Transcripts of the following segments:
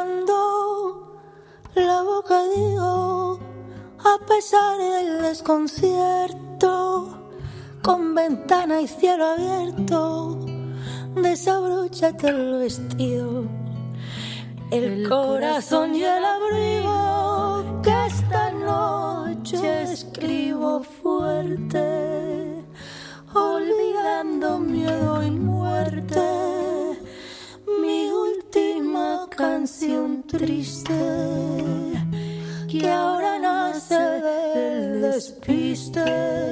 cerrando la boca digo, a pesar del desconcierto, con ventana y cielo abierto, desabróchate el vestido, el corazón y el abrigo, que esta noche escribo fuerte, olvidando miedo y muerte, mi última canción triste, que ahora nace del despiste,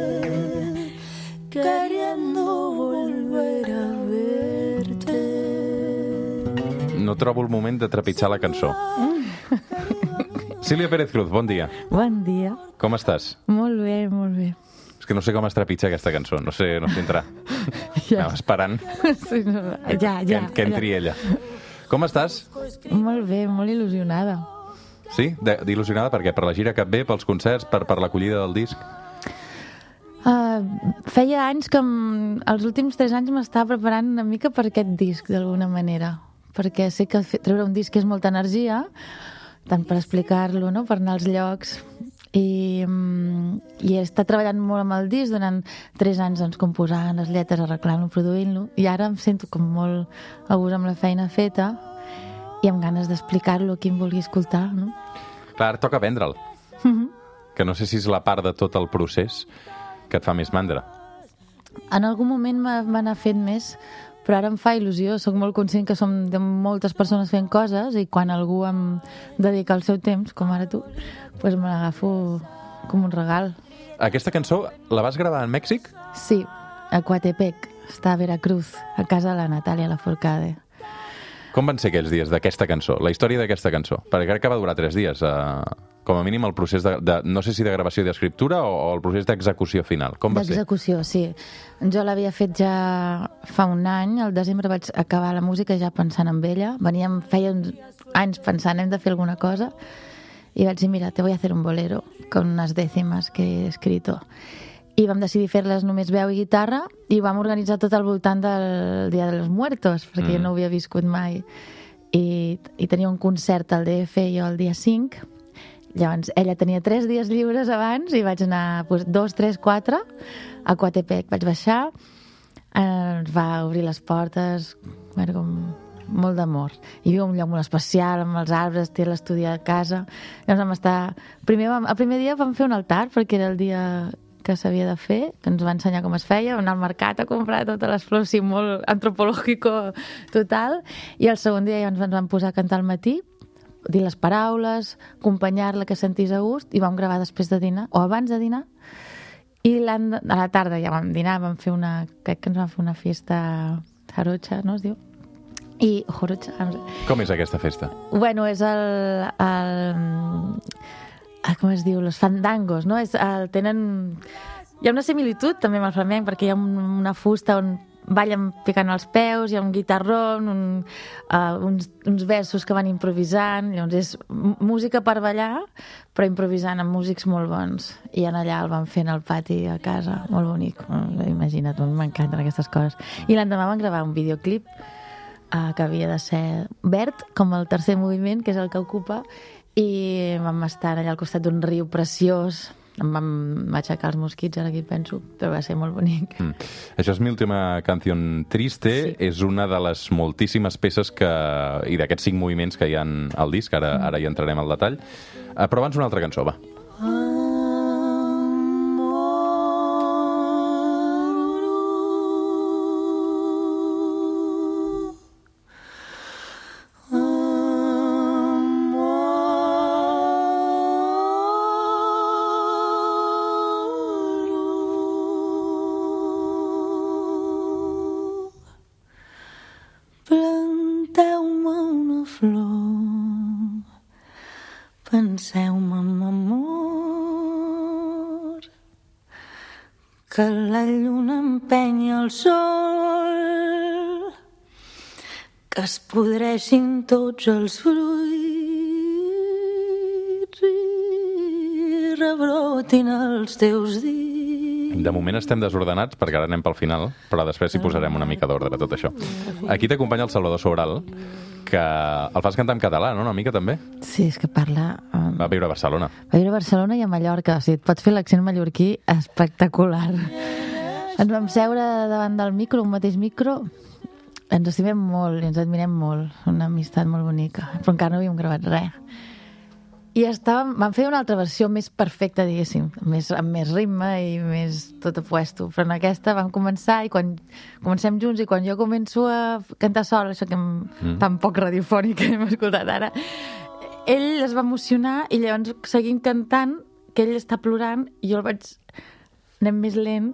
queriendo volver a verte. No trobo el moment de trepitjar la cançó. Sílvia Pérez Cruz, bon dia. Bon dia. Com estàs? Molt bé, molt bé. És que no sé com es trepitja aquesta cançó, no sé entrar. Ja. Anava esperant Sí, no, ja. que entri ella. Com estàs? Molt bé, molt il·lusionada. Sí? Il·lusionada per què? Per la gira que et ve, pels concerts, per l'acollida del disc? Feia anys que els últims 3 anys m'estava preparant una mica per aquest disc, d'alguna manera. Perquè sé que treure un disc és molta energia, tant per explicar-lo, no? Per anar als llocs. I he estat treballant molt amb el disc durant 3 anys, doncs, composant les lletres, arreglant-lo, produint-lo, i ara em sento com molt a gust amb la feina feta i amb ganes d'explicar-lo a qui em vulgui escoltar, no? Clar, ara toca vendre'l. Que no sé si és la part de tot el procés que et fa més mandra. En algun moment m'ha anar fent més, però ara em fa il·lusió. Soc molt conscient que som de moltes persones fent coses i quan algú em dedica el seu temps, com ara tu, doncs me l'agafo com un regal. Aquesta cançó la vas gravar en Mèxic? Sí, a Coatepec, està a Veracruz, a casa de la Natàlia Lafourcade. Com van ser aquells dies d'aquesta cançó, la història d'aquesta cançó? Perquè crec que va durar 3 dies, com a mínim el procés no sé si de gravació i d'escriptura o el procés d'execució final. Com va ser? D'execució, sí. Jo l'havia fet ja fa un any, al desembre vaig acabar la música ja pensant en ella. Feia uns anys pensant hem de fer alguna cosa i vaig dir, mira, te voy a hacer un bolero con unas décimas que he escrito. I vam decidir fer-les només veu i guitarra i vam organitzar tot al voltant del Dia de los Muertos, perquè jo no ho havia viscut mai. I tenia un concert al DF jo el dia 5. Llavors, ella tenia 3 dies lliures abans i vaig anar 2, 3, 4 a Coatepec. Vaig baixar, ens va obrir les portes, era com molt d'amor. Hi havia un lloc molt especial, amb els arbres, té l'estudi a casa. Llavors vam estar... El primer dia vam fer un altar, perquè era el dia que s'havia de fer, que ens va ensenyar com es feia, anar al mercat a comprar totes les flors, sí, molt antropològico total, i el segon dia ja ens vam posar a cantar al matí, dir les paraules, acompanyar-la que sentís a gust, i vam gravar després de dinar, o abans de dinar, i a la tarda ja vam dinar, crec que ens vam fer una festa jarocha, no es diu? I jorocha, no sé. Com és aquesta festa? Bueno, és com es diu? Los fandangos, no? Hi ha una similitud també amb el flamenc, perquè hi ha una fusta on ballen picant els peus, hi ha un guitarrón, uns versos que van improvisant, llavors és música per ballar, però improvisant amb músics molt bons. I allà el van fer al pati a casa, molt bonic. Imagina't, m'encanten aquestes coses. I l'endemà van gravar un videoclip que havia de ser verd, com el tercer moviment, que és el que ocupa, i vam estar allà al costat d'un riu preciós, em vam aixecar els mosquits, ara que hi penso, però va ser molt bonic. Això és mi última canción triste, sí. És una de les moltíssimes peces i d'aquests 5 moviments que hi ha al disc, ara hi entrarem al detall. Però abans una altra cançó, va. Planteu-me una flor, penseu-me amb amor, que la lluna empenya el sol, que es podreixin tots els fruits i rebrotin els teus dits. De moment estem desordenats perquè ara anem pel final, però després hi posarem una mica d'ordre a tot això. Aquí t'acompanya el Salvador Sobral, que el fas cantar en català, no? Una mica, també? Sí, és que parla... Va viure a Barcelona. Va viure a Barcelona i a Mallorca. O sigui, et pots fer l'accent mallorquí espectacular. Ens vam seure davant del micro, un mateix micro. Ens estimem molt i ens admirem molt. Una amistat molt bonica. Però encara no havíem gravat res. I vam fer una altra versió més perfecta, diguéssim, amb més ritme i més tot apuesto. Però en aquesta vam començar i quan comencem junts i quan jo començo a cantar sol, això que tan poc radiofònic que hem escoltat ara, ell es va emocionar i llavors seguim cantant, que ell està plorant i jo el vaig... anem més lent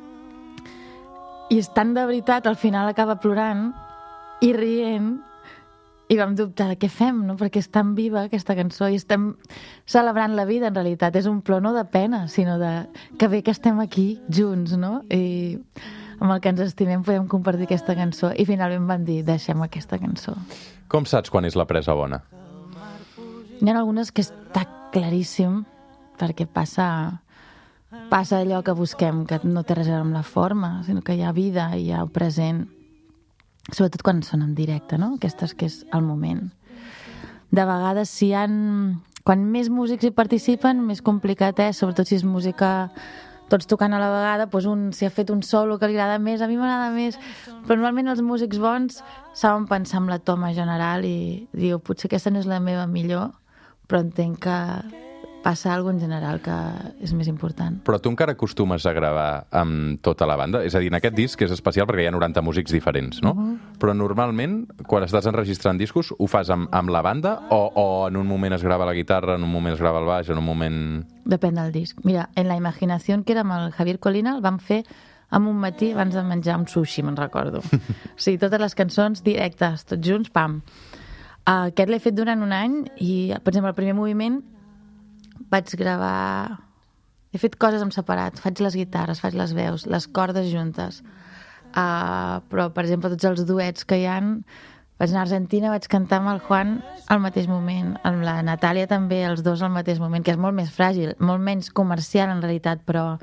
i és tan de veritat, al final acaba plorant i rient. I vam dubtar de què fem, no? Perquè és tan viva aquesta cançó i estem celebrant la vida, en realitat. És un plor no de pena, sinó de que bé que estem aquí junts, no? I amb el que ens estimem podem compartir aquesta cançó. I finalment van dir, deixem aquesta cançó. Com saps quan és la presa bona? Hi ha algunes que està claríssim, perquè passa allò que busquem, que no té res a veure amb la forma, sinó que hi ha vida, hi ha el present. Sobretot quan són en directe, no? Aquestes que és el moment. De vegades, quan més músics hi participen, més complicat és, sobretot si és música tots tocant a la vegada, doncs si ha fet un solo que li agrada més, a mi m'agrada més, però normalment els músics bons saben pensar en la toma general i diu, potser aquesta no és la meva millor, però entenc que passa alguna cosa en general que és més important. Però tu encara acostumes a gravar amb tota la banda? És a dir, en aquest disc és especial perquè hi ha 90 músics diferents, no? Però normalment, quan estàs enregistrant discos, ho fas amb la banda o en un moment es grava la guitarra, en un moment es grava el baix, en un moment... Depèn del disc. Mira, en La Imaginación, que era amb el Javier Colina, el vam fer en un matí abans de menjar un sushi, me'n recordo. O sigui, totes les cançons directes, tots junts, pam. Aquest l'he fet durant un any i, per exemple, el primer moviment vaig gravar... He fet coses en separat. Faig les guitarres, faig les veus, les cordes juntes. Però, per exemple, tots els duets que hi ha... Vaig anar a Argentina, vaig cantar amb el Juan al mateix moment. Amb la Natàlia també, els dos al mateix moment, que és molt més fràgil, molt menys comercial en realitat, però...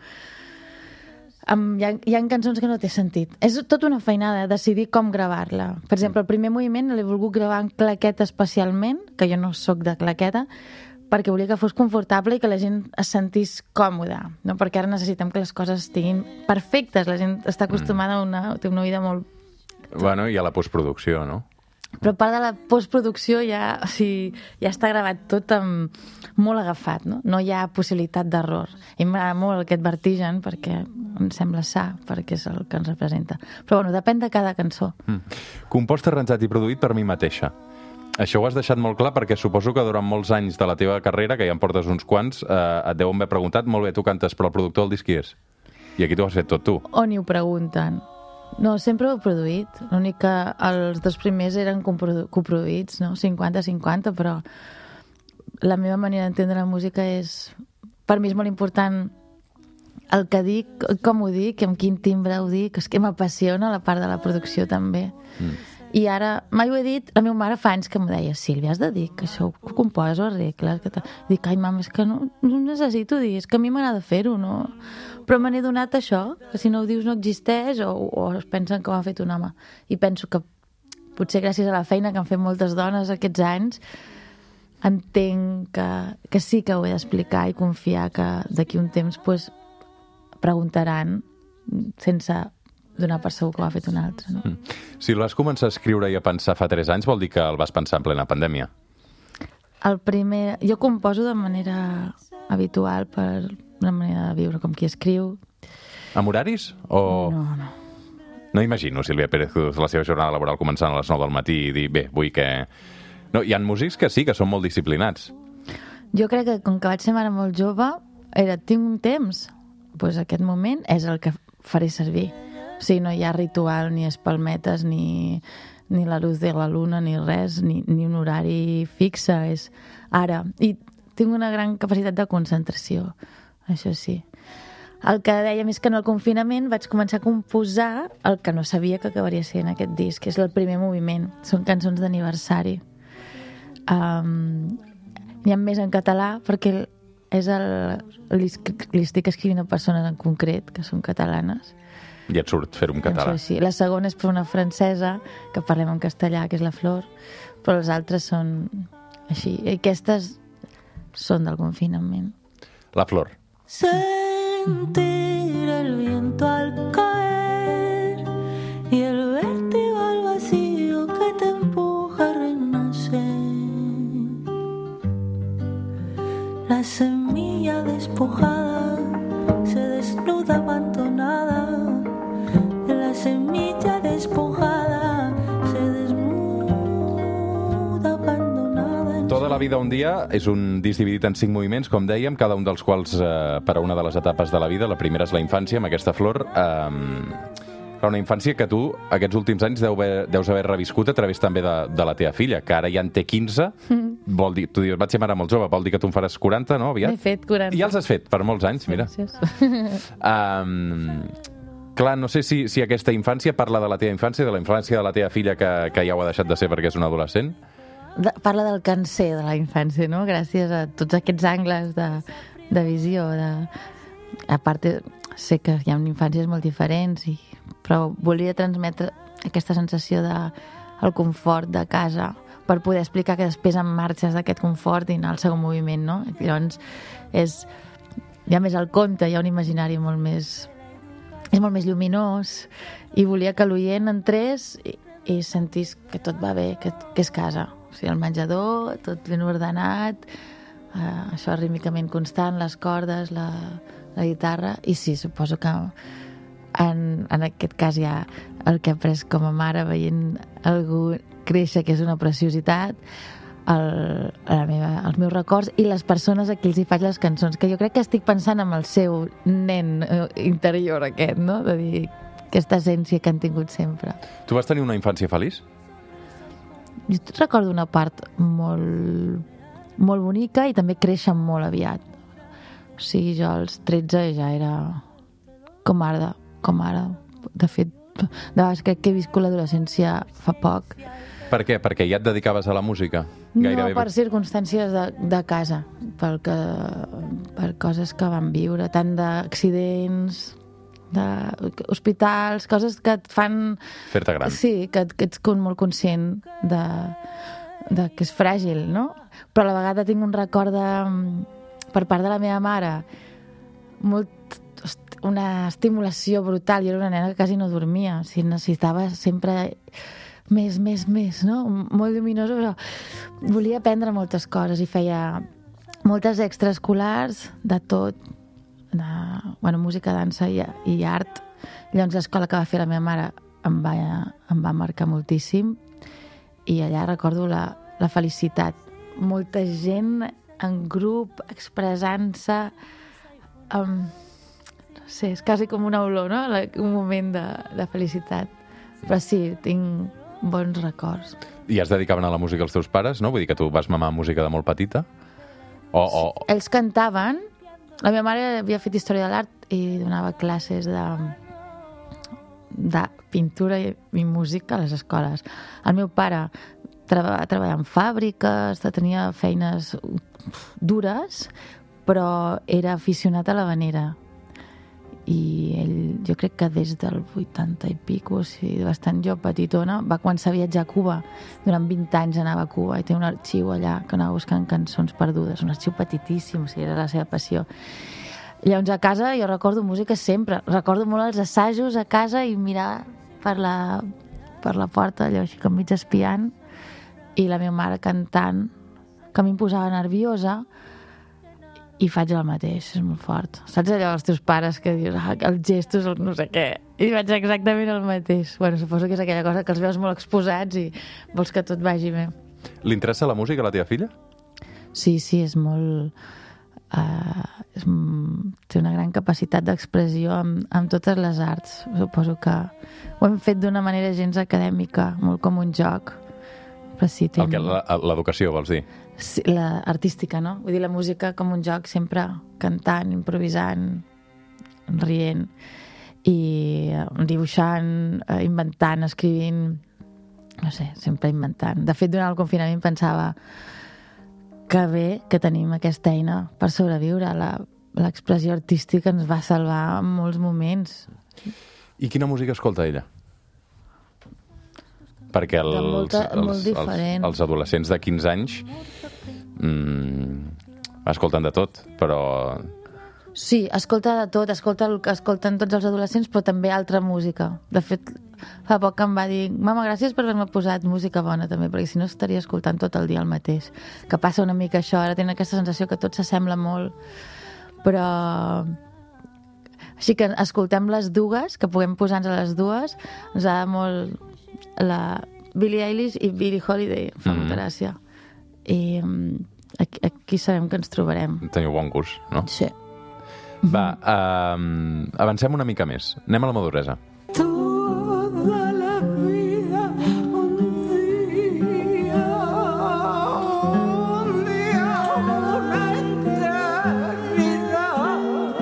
Hi ha cançons que no té sentit. És tot una feinada, decidir com gravar-la. Per exemple, el primer moviment l'he volgut gravar en claqueta especialment, que jo no sóc de claqueta, perquè volia que fos confortable i que la gent es sentís còmoda, no? Perquè ara necessitem que les coses estiguin perfectes. La gent està acostumada té una vida molt... Bueno, i a la postproducció, no? Però a part de la postproducció ja està gravat tot molt agafat, no? No hi ha possibilitat d'error. I m'agrada molt aquest vertigen perquè em sembla sa, perquè és el que ens representa. Però bueno, depèn de cada cançó. Compost, arranjat i produït per mi mateixa. Això ho has deixat molt clar perquè suposo que durant molts anys de la teva carrera, que ja en portes uns quants, et deuen haver preguntat, molt bé, tu cantes, però el productor del disc qui és? I aquí t'ho has fet tot tu. O ni ho pregunten. No, sempre ho he produït. L'únic que els dos primers eren coproduïts, no? 50-50, però la meva manera d'entendre la música és... Per mi és molt important el que dic, com ho dic, amb quin timbre ho dic, és que m'apassiona la part de la producció també. I ara, mai ho he dit, la meva mare fa anys que m'ho deia, Sílvia, has de dir que això ho composo, arregles... Dic, ai, mama, és que no necessito dir, és que a mi m'agrada fer-ho, no? Però me n'he donat això, que si no ho dius no existeix o es pensen que ho ha fet un home. I penso que potser gràcies a la feina que han fet moltes dones aquests anys, entenc que sí que ho he d'explicar i confiar que d'aquí un temps preguntaran sense donar per segur que ho ha fet un altre. No? Si el vas començar a escriure i a pensar fa 3 anys, vol dir que el vas pensar en plena pandèmia? Jo composo de manera habitual per una manera de viure com qui escriu. Amb horaris? O... No. No imagino Sílvia Pérez la seva jornada laboral començant a les 9 del matí i dir, bé, vull que... No, hi ha músics que sí, que són molt disciplinats. Jo crec que com que vaig ser mare molt jove, tinc un temps, doncs aquest moment és el que faré servir. O sigui, no hi ha ritual, ni espalmetes, ni la luz de la luna, ni res, ni un horari fixe, és ara. I tinc una gran capacitat de concentració, això sí. El que deia més que en el confinament vaig començar a composar el que no sabia que acabaria sent aquest disc, que és el primer moviment. Són cançons d'aniversari. N'hi ha més en català perquè li estic escrivint a persones en concret, que són catalanes. I et surt fer-ho en català. Sí. La segona és per una francesa, que parlem en castellà, que és la Flor, però les altres són així. I aquestes són del confinament. La Flor. Sentir el viento al caer y el vértigo al vacío que te empuja a renacer. La semilla despojada se desnuda abandonada. La semilla despojada se desnuda abandonada. Tota la vida un dia és un disc dividit en 5 moviments, com dèiem, cada un dels quals per a una de les etapes de la vida. La primera és la infància, amb aquesta Flor. Una infància que tu, aquests últims anys, deus haver reviscut a través també de la teva filla, que ara ja en té 15. Vol dir, tu dius, vaig ser mare molt jove, vol dir que tu en faràs 40, no, aviat? N'he fet 40. I ja els has fet, per molts anys, mira. Gràcies. Clar, no sé si aquesta infància parla de la teva infància, de la infància de la teva filla, que ja ho ha deixat de ser perquè és una adolescent. Parla del cancer de la infància, no? Gràcies a tots aquests angles de visió. A part, sé que hi ha infàncies molt diferents, però volia transmetre aquesta sensació del confort de casa per poder explicar que després en marxes d'aquest confort i anar al segon moviment, no? Llavors, hi ha més el conte, hi ha un imaginari molt més lluminós, i volia que l'oient entrés i sentís que tot va bé, que és casa. O sigui, el menjador, tot ben ordenat, això rítmicament constant, les cordes, la guitarra, i sí, suposo que en aquest cas ja el que he après com a mare veient algú créixer, que és una preciositat, els meus records i les persones a qui els hi faig les cançons, que jo crec que estic pensant en el seu nen interior aquest, no? De dir, aquesta essència que han tingut sempre. Tu vas tenir una infància feliç? Jo recordo una part molt, molt bonica i també créixer molt aviat. O sigui, jo als 13 ja era com ara. De fet, de vegades crec que he viscut l'adolescència fa poc. Per què? Perquè ja et dedicaves a la música? Gairebé... No, per circumstàncies de casa, per coses que vam viure, tant d'accidents, d'hospitals, coses que et fan... Fer-te gran. Sí, que ets molt conscient de que és fràgil, no? Però a la vegada tinc un record per part de la meva mare, una estimulació brutal. Jo era una nena que quasi no dormia, o sigui, necessitava sempre més, no? Molt lluminosa, però volia aprendre moltes coses i feia moltes extraescolars de tot, música, dansa i art. Llavors l'escola que va fer la meva mare em va marcar moltíssim, i allà recordo la felicitat. Molta gent en grup, expressant-se, no sé, és quasi com una olor, no? Un moment de felicitat. Però sí, tinc bons records. I es dedicaven a la música els teus pares, no? Vull dir que tu vas mamar música de molt petita? Sí, ells cantaven. La meva mare havia fet història de l'art i donava classes de pintura i música a les escoles. El meu pare va treballar en fàbriques, tenia feines dures, però era aficionat a l'havanera. I ell, jo crec que des del 80 i pico, o sigui, bastant jo, petitona, va començar a viatjar a Cuba. Durant 20 anys anava a Cuba i té un arxiu allà que anava buscant cançons perdudes, un arxiu petitíssim, o sigui, era la seva passió. Llavors a casa jo recordo música sempre, recordo molt els assajos a casa i mirar per la porta, allò així com mig espiant, i la meva mare cantant, que a mi em posava nerviosa, i faig el mateix, és molt fort. Saps allò dels teus pares que dius, els gestos, no sé què, i faig exactament el mateix. Bueno, suposo que és aquella cosa que els veus molt exposats i vols que tot vagi bé. Li interessa la música a la teva filla? Sí, és molt... té una gran capacitat d'expressió amb totes les arts. Suposo que ho hem fet d'una manera gens acadèmica, molt com un joc. Però sí, l'educació, vols dir? Sí, l'artística, no? Vull dir, la música com un joc, sempre cantant, improvisant, rient, i dibuixant, inventant, escrivint, no sé, sempre inventant. De fet, durant el confinament pensava que bé que tenim aquesta eina per sobreviure. L'expressió artística ens va salvar en molts moments. I quina música escolta ella? Perquè molt diferent. els adolescents de 15 anys escolten de tot, però... Sí, escolta de tot, escolta el que escolten tots els adolescents, però també altra música. De fet, fa poc em va dir: mama, gràcies per haver-me posat música bona també, perquè si no estaria escoltant tot el dia el mateix. Que passa una mica això, ara tenen aquesta sensació que tot s'assembla molt, però... Així que escoltem les dues, que puguem posar-nos a les dues. Ens agrada molt la Billie Eilish i Billie Holiday, fa molta gràcia. I aquí sabem que ens trobarem. Teniu bon gust, no? Sí. Va, avancem una mica més. Anem a la maduresa. Toda la vida, un día, una eternidad.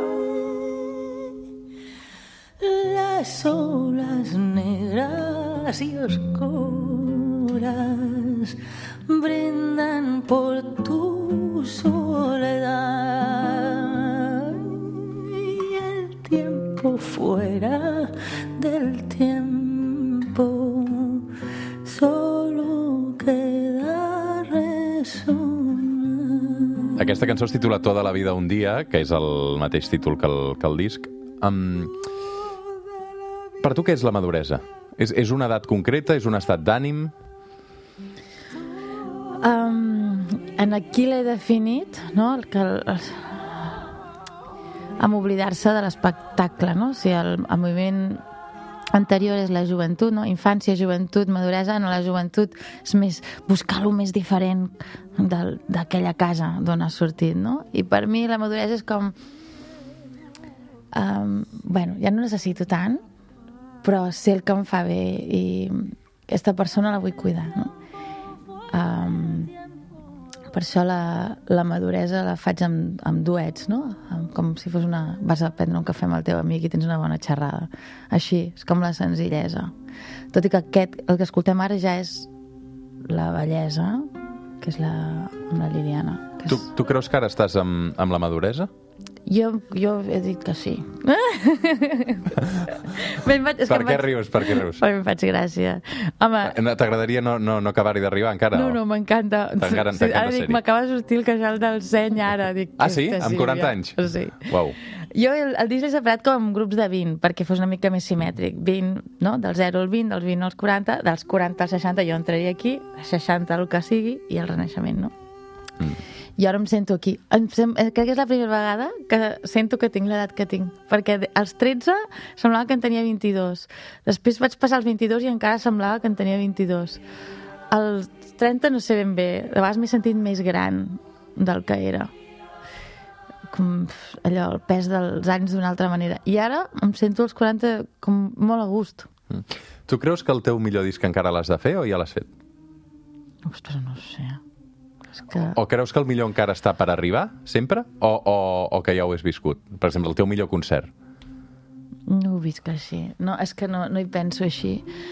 Las olas negras y oscuras brindan por tu soledad. Fuera del tiempo solo queda resonar. Aquesta cançó es titula Toda la vida un dia, que és el mateix títol que el disc. Per tu què és la maduresa? És una edat concreta? És un estat d'ànim? En aquí l'he definit, no? Amb oblidar-se de l'espectacle, no? O sigui, el moviment anterior és la joventut, no? Infància, joventut, maduresa, no? La joventut és més buscar el més diferent d'aquella casa d'on has sortit, no? I per mi la maduresa és com... ja no necessito tant, però sé el que em fa bé i aquesta persona la vull cuidar, no? Per això la maduresa la faig amb duets, no? Com si fos vas a prendre un cafè amb el teu amic i tens una bona xerrada. Així, és com la senzillesa. Tot i que el que escoltem ara ja és la bellesa, que és amb la Liliana. Tu creus que ara estàs amb la maduresa? Jo he dit que sí. Per què rius? Perquè em faig gràcia. Home... T'agradaria no acabar-hi d'arribar encara? No, m'encanta. Ara dic, m'acaba de sortir el queixal del seny ara. Ah, sí? Amb 40 anys? Sí. Uau. Jo el disc l'he separat com en grups de 20, perquè fos una mica més simètric. 20, no? Del 0 al 20, dels 20 als 40, dels 40 als 60 jo entraria aquí, 60 el que sigui, i el renaixement, no? I ara em sento aquí. Crec que és la primera vegada que sento que tinc l'edat que tinc. Perquè als 13 semblava que en tenia 22. Després vaig passar als 22 i encara semblava que en tenia 22. Als 30 no sé ben bé. De vegades m'he sentit més gran del que era. Com allò, el pes dels anys d'una altra manera. I ara em sento als 40 com molt a gust. Tu creus que el teu millor disc encara l'has de fer o ja l'has fet? Ostres, no ho sé. O creus que el millor encara està per arribar, sempre? O que ja ho has viscut? Per exemple, el teu millor concert. No ho visc així. No, és que no hi penso així.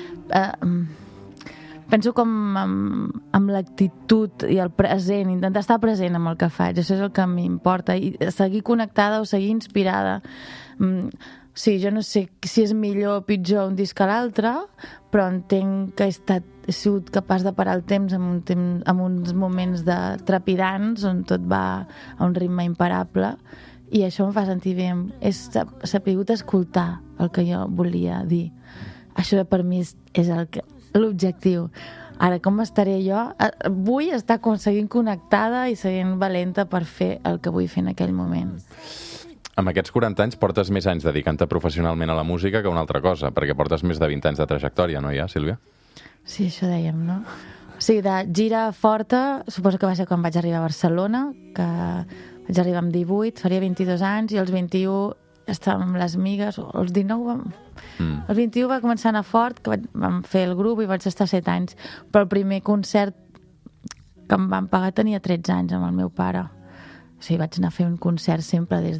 Penso com amb l'actitud i el present, intentar estar present amb el que faig. Això és el que m'importa. I seguir connectada o seguir inspirada. Sí, jo no sé si és millor o pitjor un disc que l'altre, però entenc que he sigut capaç de parar el temps en uns moments de trepidants on tot va a un ritme imparable i això em fa sentir bé. He sabut escoltar el que jo volia dir. Això per mi és l'objectiu. Ara, com estaré jo? Vull estar seguint connectada i seguint valenta per fer el que vull fer en aquell moment. Amb aquests 40 anys portes més anys dedicant-te professionalment a la música que una altra cosa, perquè portes més de 20 anys de trajectòria, no hi ha, Sílvia? Sí, això dèiem, no? Sí, de gira forta, suposo que va ser quan vaig arribar a Barcelona, que vaig arribar amb 18, faria 22 anys, i als 21 estàvem amb les migues, o als 19 Els 21 va començar a anar fort, que vam fer el grup i vaig estar 7 anys, però el primer concert que em van pagar tenia 13 anys amb el meu pare. O sigui, vaig anar a fer un concert sempre des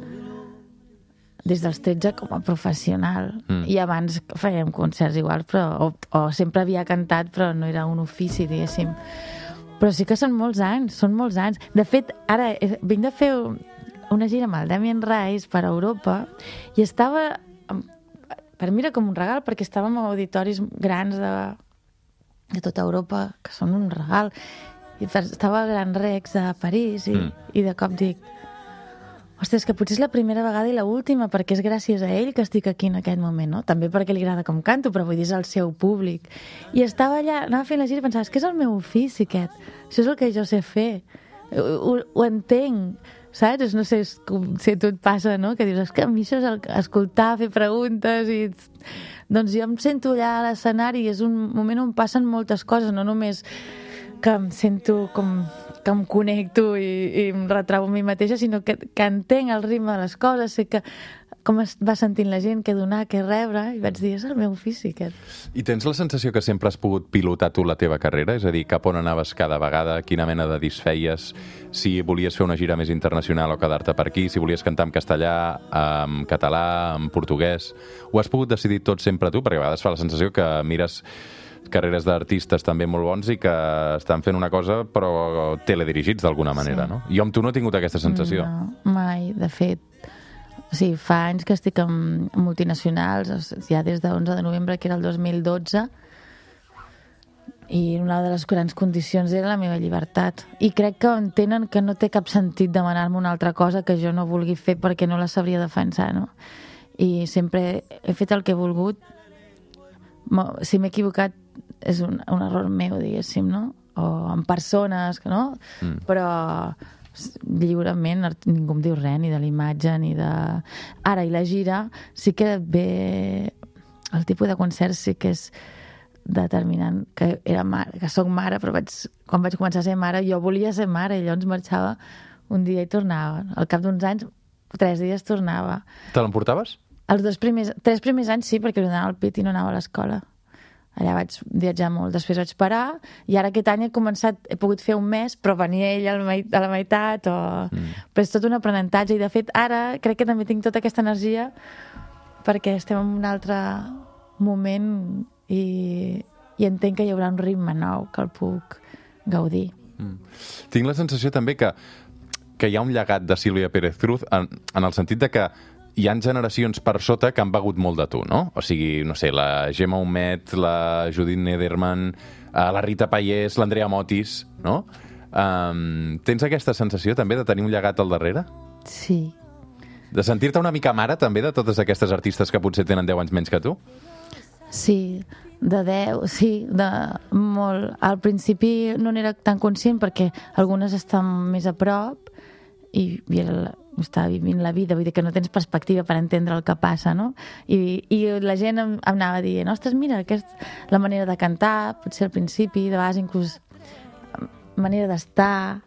dels 13 com a professional. I abans fèiem concerts iguals, però, o sempre havia cantat, però no era un ofici, diguéssim. Però sí que són molts anys. De fet, ara vinc de fer una gira amb el Damien Rice per Europa i estava per mi era com un regal, perquè estàvem a auditoris grans de tota Europa, que són un regal. I estava al Gran Rex de París i de cop dic, ostres, que potser és la primera vegada i l'última, perquè és gràcies a ell que estic aquí en aquest moment, no? També perquè li agrada com canto, però vull dir, és el seu públic. I estava allà, anava fent la gira i pensava, és que és el meu ofici, aquest. Això és el que jo sé fer. Ho entenc, saps? No sé si a tu et passa, no? Que dius, és que a mi això és escoltar, fer preguntes i... Doncs jo em sento allà a l'escenari i és un moment on passen moltes coses, no només que em sento com que em connecto i em retrobo a mi mateixa, sinó que entenc el ritme de les coses, sé que com es va sentint la gent, què donar, què rebre, i vaig dir, és el meu ofici, aquest. I tens la sensació que sempre has pogut pilotar tu la teva carrera? És a dir, cap on anaves cada vegada, quina mena de disc feies, si volies fer una gira més internacional o quedar-te per aquí, si volies cantar en castellà, en català, en portuguès... Ho has pogut decidir tot sempre tu? Perquè a vegades fa la sensació que mires carreres d'artistes també molt bons i que estan fent una cosa però teledirigits d'alguna manera, no? Jo amb tu no he tingut aquesta sensació. No, mai. De fet, fa anys que estic amb multinacionals, ja des de 11 de novembre, que era el 2012, i una de les grans condicions era la meva llibertat. I crec que entenen que no té cap sentit demanar-me una altra cosa que jo no vulgui fer perquè no la sabria defensar, no? I sempre he fet el que he volgut. Si m'he equivocat és un error meu, diguéssim, no? O en persones, no? Però lliurement ningú em diu res, ni de l'imatge, ni de... Ara, i la gira sí que ve... El tipus de concert sí que és determinant, que era mare, que soc mare, però quan vaig començar a ser mare, jo volia ser mare, i llavors marxava un dia i tornava. Al cap d'uns anys, 3 dies tornava. Te l'emportaves? Els 3 primers anys sí, perquè li donava el pit i no anava a l'escola. Allà vaig viatjar molt. Després vaig parar i ara aquest any he pogut fer un mes, però venia ell a la meitat. Però és tot un aprenentatge i de fet ara crec que també tinc tota aquesta energia perquè estem en un altre moment i entenc que hi haurà un ritme nou que el puc gaudir. Tinc la sensació també que hi ha un llegat de Sílvia Pérez Cruz en el sentit de que hi ha generacions per sota que han begut molt de tu, no? O sigui, no sé, la Gemma Humet, la Judit Nederman, la Rita Payés, l'Andrea Motis, no? Tens aquesta sensació també de tenir un llegat al darrere? Sí. De sentir-te una mica mare també de totes aquestes artistes que potser tenen 10 anys menys que tu? Sí, de 10, sí, de molt. Al principi no n'era tan conscient perquè algunes estan més a prop i estava vivint la vida, vull dir que no tens perspectiva per entendre el que passa, no? I la gent em anava dient, ostres, mira, la manera de cantar, potser al principi, de vegades inclús manera d'estar,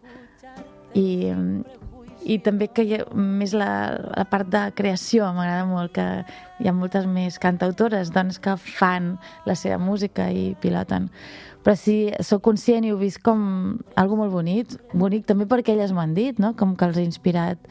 i també que hi ha més la part de creació, m'agrada molt, que hi ha moltes més cantautores, doncs, que fan la seva música i piloten. Però sí, sóc conscient i ho he vist com algo molt bonic també perquè elles m'han dit, no? Com que els he inspirat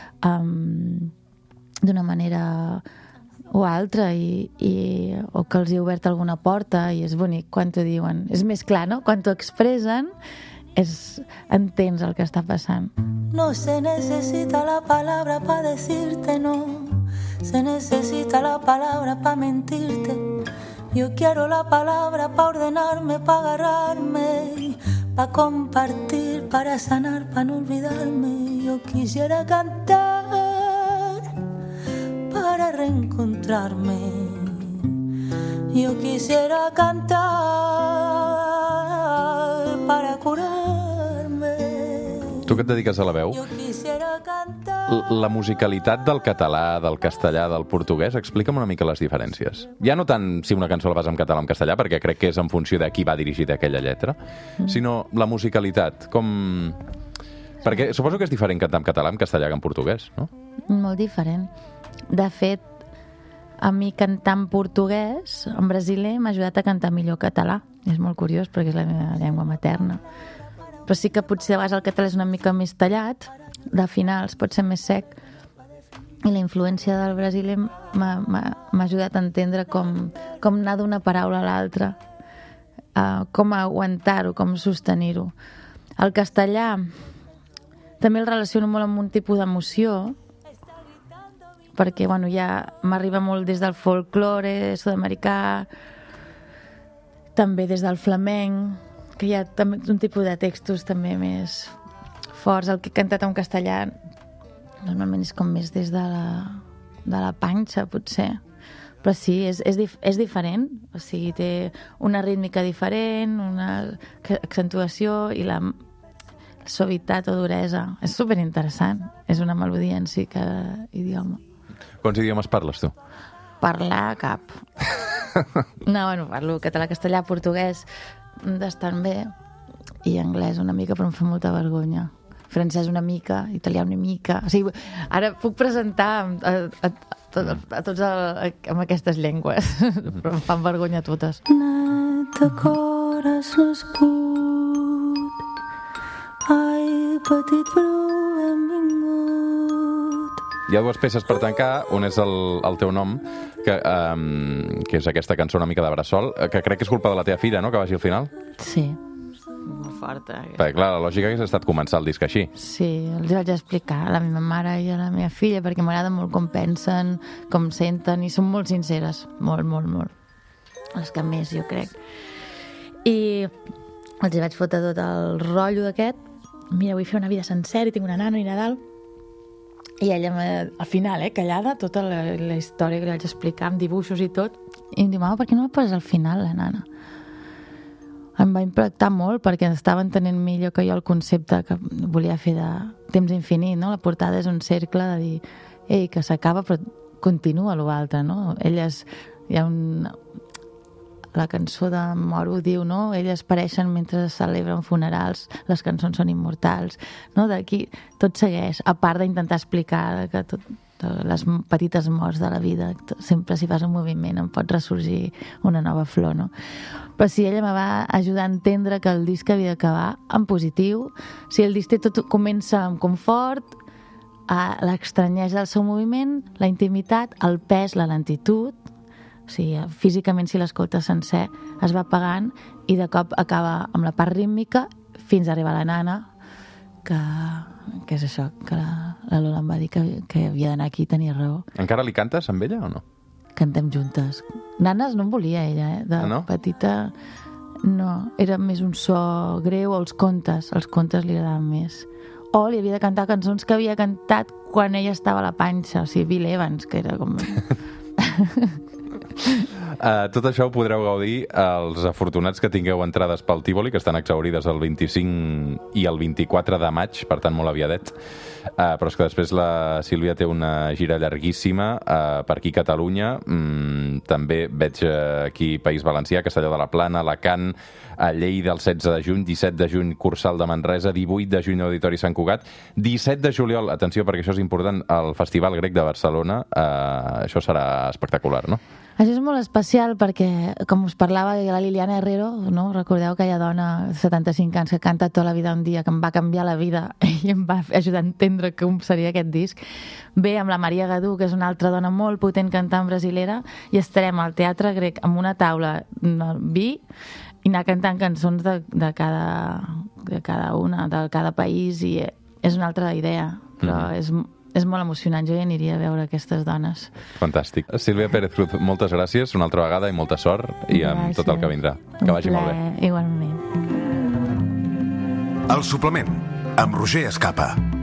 d'una manera o altra o que els he obert alguna porta i és bonic quan t'ho diuen. És més clar, no? Quan t'ho expressen entens el que està passant. No se necesita la palabra para decirte no, se necesita la palabra para mentirte. Yo quiero la palabra para ordenarme, para agarrarme, para compartir, para sanar, para no olvidarme. Yo quisiera cantar para reencontrarme. Yo quisiera cantar para curarme. Tu que et dediques a la veu, la musicalitat del català, del castellà, del portuguès, explica'm una mica les diferències. Ja no tant si una cançó la fas en català o en castellà, perquè crec que és en funció de qui va dirigida aquella lletra, sinó la musicalitat, com... Perquè suposo que és diferent cantar en català, en castellà que en portuguès, no? Molt diferent. De fet, a mi cantar en portuguès, en brasiler, m'ha ajudat a cantar millor català. És molt curiós, perquè és la meva llengua materna. Però sí que potser a vegades el català és una mica més tallat, de finals pot ser més sec, i la influència del brasiler m'ha ajudat a entendre com anar d'una paraula a l'altra, com aguantar-ho, com sostenir-ho. El castellà també el relaciono molt amb un tipus d'emoció, perquè bueno, ja m'arriba molt des del folklore sud-americà, també des del flamenc, que hi ha també un tipus de textos també més forts. El que he cantat en castellà normalment és com més des de la panxa, potser. Però sí, és diferent. O sigui, té una rítmica diferent, una accentuació i la suavitat o duresa. És superinteressant. És una melodia en si, cada idioma. Quants idiomes parles, tu? Parlar, cap. No, bueno, parlo català, castellà, portuguès, bastant bé, i anglès una mica, però em fa molta vergonya. Francès una mica, italià una mica... O sigui, ara puc presentar a tots amb aquestes llengües, però em fan vergonya totes. Net de cor has nascut, ai, petit bru, benvingut. Hi ha dues peces per tancar, un és el teu nom, que és aquesta cançó una mica de bressol, que crec que és culpa de la teva filla, no?, que vagi al final. Sí, molt forta. Perquè, clar, la lògica hagués estat començar el disc així. Sí, els vaig explicar a la meva mare i a la meva filla, perquè m'agrada molt com pensen, com senten, i són molt sinceres, molt, molt, molt. Les que més, jo crec. I els vaig fotre tot el rotllo d'aquest. Mira, vull fer una vida sencera i tinc una nana i Nadal. I ella, al final, callada, tota la història que li vaig explicar, amb dibuixos i tot, i em diu, mama, per què no la poses al final, la nana? Em va impactar molt perquè estava entenent millor que jo el concepte que volia fer de temps infinit, no? La portada és un cercle de dir, ei, que s'acaba però continua l'altre, no? Elles, hi ha la cançó de Moro diu, no? Elles pareixen mentre es celebren funerals, les cançons són immortals, no? D'aquí tot segueix, a part d'intentar explicar que les petites morts de la vida, sempre si fas un moviment en pot ressorgir una nova flor, no? Però sí, ella me va ajudar a entendre que el disc havia d'acabar en positiu. Si el disc tot comença amb confort, l'estranyesa del seu moviment, la intimitat, el pes, la lentitud. O sigui, físicament, si l'escoltes sencer, es va apagant i de cop acaba amb la part rítmica fins a arribar a la nana, que és això, que la Lola em va dir que havia d'anar aquí i tenia raó. Encara li cantes amb ella o no? Cantem juntes. Nanes no en volia ella, de petita no, era més un so greu, o els contes li agradaven més. O li havia de cantar cançons que havia cantat quan ella estava a la panxa, o sigui, Bill Evans, que era com... Tot això ho podreu gaudir els afortunats que tingueu entrades pel Tívoli, que estan exhaurides el 25 i el 24 de maig, per tant molt aviadet. Però és que després la Sílvia té una gira llarguíssima per aquí a Catalunya. També veig aquí País Valencià, Castelló de la Plana, Alacant, a Lleida el 16 de juny, 17 de juny Cursal de Manresa, 18 de juny Auditori Sant Cugat, 17 de juliol, atenció perquè això és important, el Festival Grec de Barcelona. Això serà espectacular, no? Això és molt especial perquè, com us parlava la Liliana Herrero, no? Recordeu aquella dona de 75 anys que canta tota la vida un dia, que em va canviar la vida i em va ajudar a entendre com seria aquest disc. Ve amb la Maria Gadú, que és una altra dona molt potent cantant brasilera, i estarem al Teatre Grec amb una taula vi i anar cantant cançons de cada una, de cada país, i és una altra idea, però és molt emocionant. Jo ja aniria a veure aquestes dones. Fantàstic. Sílvia Pérez Cruz, moltes gràcies una altra vegada i molta sort i amb tot el que vindrà. Que vagi molt bé. Igualment. El suplement, amb Roger Escapa.